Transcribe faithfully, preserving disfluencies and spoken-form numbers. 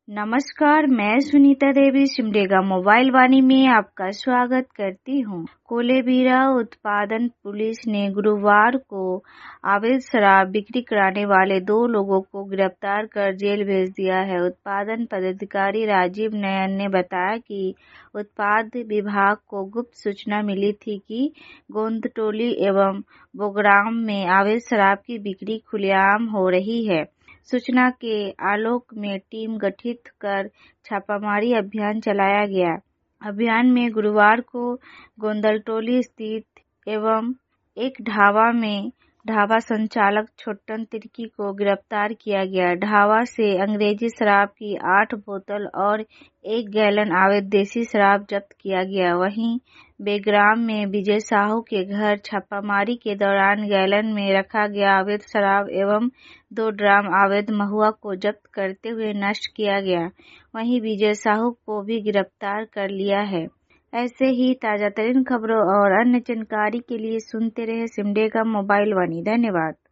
नमस्कार, मैं सुनीता देवी सिमडेगा मोबाइल वाणी में आपका स्वागत करती हूँ। कोलेबिरा उत्पादन पुलिस ने गुरुवार को अवैध शराब बिक्री कराने वाले दो लोगों को गिरफ्तार कर जेल भेज दिया है। उत्पादन पदाधिकारी राजीव नयन ने बताया कि उत्पाद विभाग को गुप्त सूचना मिली थी कि गोंदटोली एवं बोग्राम में अवैध शराब की बिक्री खुलेआम हो रही है। सूचना के आलोक में टीम गठित कर छापामारी अभियान चलाया गया। अभियान में गुरुवार को गोंदलटोली स्थित एवं एक ढाबा में ढाबा संचालक छोटन तिर्की को गिरफ्तार किया गया। ढाबा से अंग्रेजी शराब की आठ बोतल और एक गैलन अवैध देसी शराब जब्त किया गया। वहीं बेग्राम में विजय साहू के घर छापामारी के दौरान गैलन में रखा गया अवैध शराब एवं दो ड्राम अवैध महुआ को जब्त करते हुए नष्ट किया गया। वहीं विजय साहू को भी गिरफ्तार कर लिया है। ऐसे ही ताजा तरीन खबरों और अन्य जानकारी के लिए सुनते रहे सिमडेगा मोबाइल वाणी। धन्यवाद।